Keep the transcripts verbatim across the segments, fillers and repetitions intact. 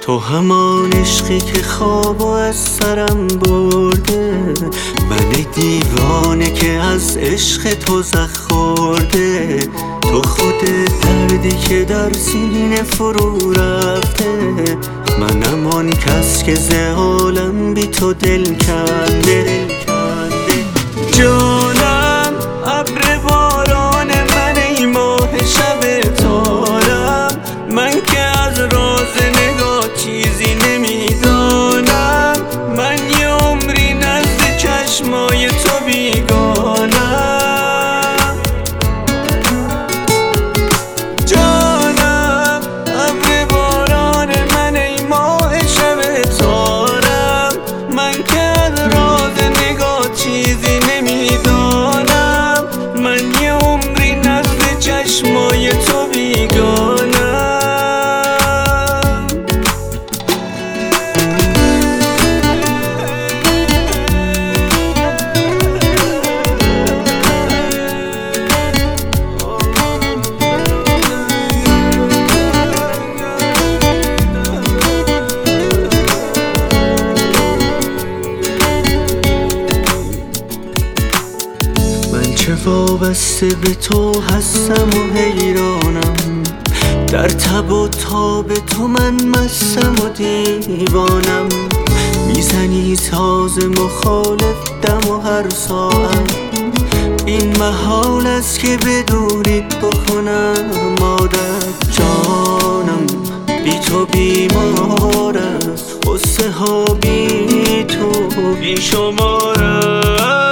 تو همان عشقی که خواب و از سرم برده، من دیوانه که از عشق تو زخ خورده. تو خود دردی که در سینه فرو رفته، منم آن کس که ز عالم بی تو دل کنده. جانم ابر باران من، ای ماه شب تارم، من که از راز نگاه چیزی نمیدانم. من یه عمری نزد چشمای تو بیگانم. جانم ابر باران من، ای ماه شب تارم، من که از راز نگاه چیزی نمیدانم. من یه عمری نزد چشمای تو بیگانم. چه وابسته به تو هستم و حیرانم، در تب و تاب تو من مستم و دیوانم. میزنی ساز مخالف دم و هر ساعت، این محال است که بدونید بکنم عادت. جانم بی تو بیمار است، قصه ها بی تو بی شمار است.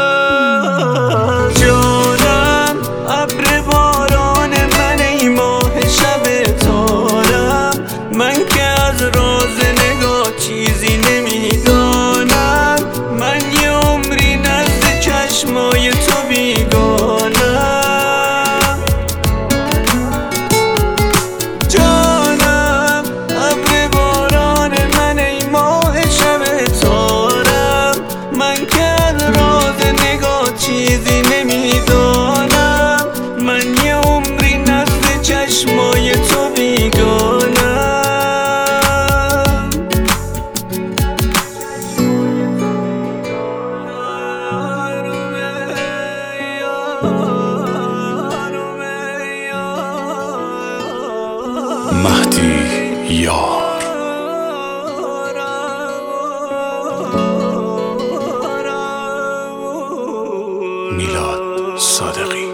جانم ابر باران من، ای ماه شب تارم، من که از راز نگاه چیزی نمیدانم. من یه عمری نزد چشمای تو بیگانم. جانم ابر باران من، ای ماه شب تارم، من که از راز نگاه چیزی نمیدانم. من یه عمری نزد چشمای تو بیگانم. مهدی یار. میلاد صادقی.